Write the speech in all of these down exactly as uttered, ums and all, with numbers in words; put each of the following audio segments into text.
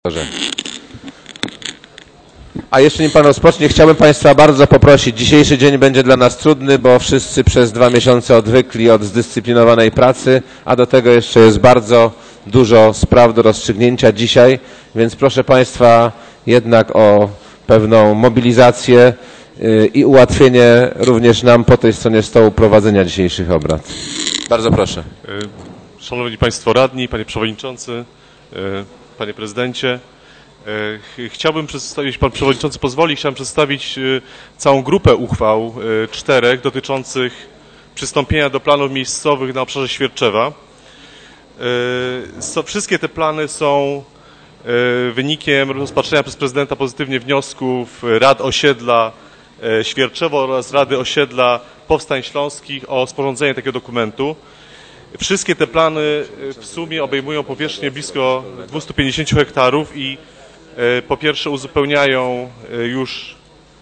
A jeszcze nim Pan rozpocznie, chciałbym Państwa bardzo poprosić. Dzisiejszy dzień będzie dla nas trudny, bo wszyscy przez dwa miesiące odwykli od zdyscyplinowanej pracy, a do tego jeszcze jest bardzo dużo spraw do rozstrzygnięcia dzisiaj, więc proszę Państwa jednak o pewną mobilizację i ułatwienie również nam po tej stronie stołu prowadzenia dzisiejszych obrad. Bardzo proszę. Szanowni Państwo Radni, Panie Przewodniczący, Panie Prezydencie, chciałbym przedstawić, Pan Przewodniczący pozwoli, chciałem przedstawić całą grupę uchwał, czterech, dotyczących przystąpienia do planów miejscowych na obszarze Świerczewa. Wszystkie te plany są wynikiem rozpatrzenia przez prezydenta pozytywnie wniosków Rad Osiedla Świerczewo oraz Rady Osiedla Powstań Śląskich o sporządzenie takiego dokumentu. Wszystkie te plany w sumie obejmują powierzchnię blisko dwustu pięćdziesięciu hektarów i po pierwsze uzupełniają już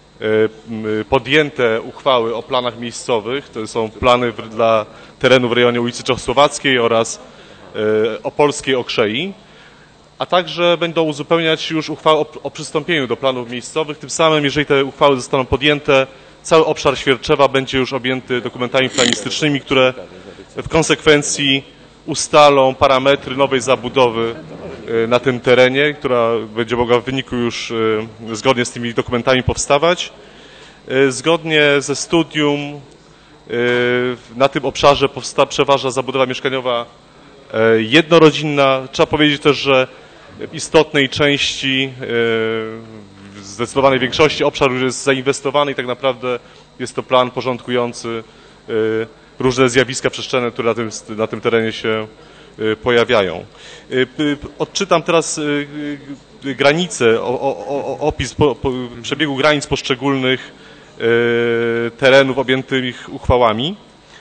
podjęte uchwały o planach miejscowych. To są plany dla terenu w rejonie ulicy Czechosłowackiej oraz Opolskiej Okrzei, a także będą uzupełniać już uchwały o, o przystąpieniu do planów miejscowych. Tym samym, jeżeli te uchwały zostaną podjęte, cały obszar Świerczewa będzie już objęty dokumentami planistycznymi, które w konsekwencji ustalą parametry nowej zabudowy na tym terenie, która będzie mogła w wyniku już zgodnie z tymi dokumentami powstawać. Zgodnie ze studium na tym obszarze powsta, przeważa zabudowa mieszkaniowa jednorodzinna. Trzeba powiedzieć też, że w istotnej części, w zdecydowanej większości obszar już jest zainwestowany i tak naprawdę jest to plan porządkujący różne zjawiska przestrzenne, które na tym, na tym terenie się pojawiają. Odczytam teraz granice, o, o, opis po, po, przebiegu granic poszczególnych terenów objętych uchwałami.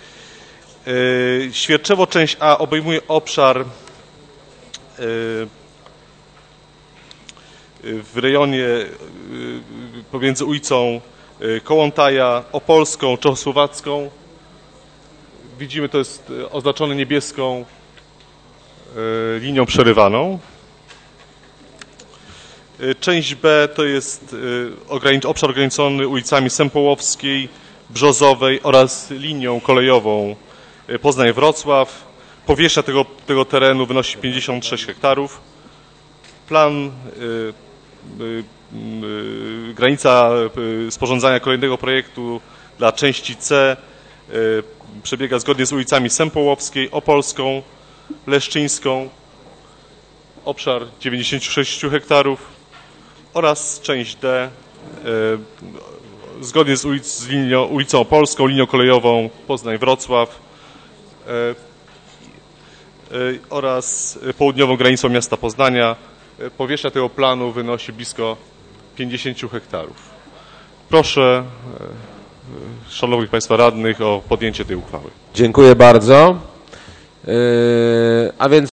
Świerczewo, część A, obejmuje obszar w rejonie pomiędzy ulicą Kołątaja, Opolską, Czechosłowacką. Widzimy, to jest oznaczone niebieską linią przerywaną. Część B to jest obszar ograniczony ulicami Sępołowskiej, Brzozowej oraz linią kolejową Poznań-Wrocław. Powierzchnia tego, tego terenu wynosi pięćdziesiąt sześć hektarów. Plan, y, y, y, granica y, sporządzania kolejnego projektu dla części C y, przebiega zgodnie z ulicami Sępołowskiej, Opolską, Leszczyńską, obszar dziewięćdziesiąt sześć hektarów oraz część D y, zgodnie z, ulic, z linią, ulicą Opolską, linią kolejową Poznań-Wrocław y, y, oraz południową granicą miasta Poznania. Powierzchnia tego planu wynosi blisko pięćdziesiąt hektarów. Proszę szanownych Państwa radnych o podjęcie tej uchwały. Dziękuję bardzo. Yy, a więc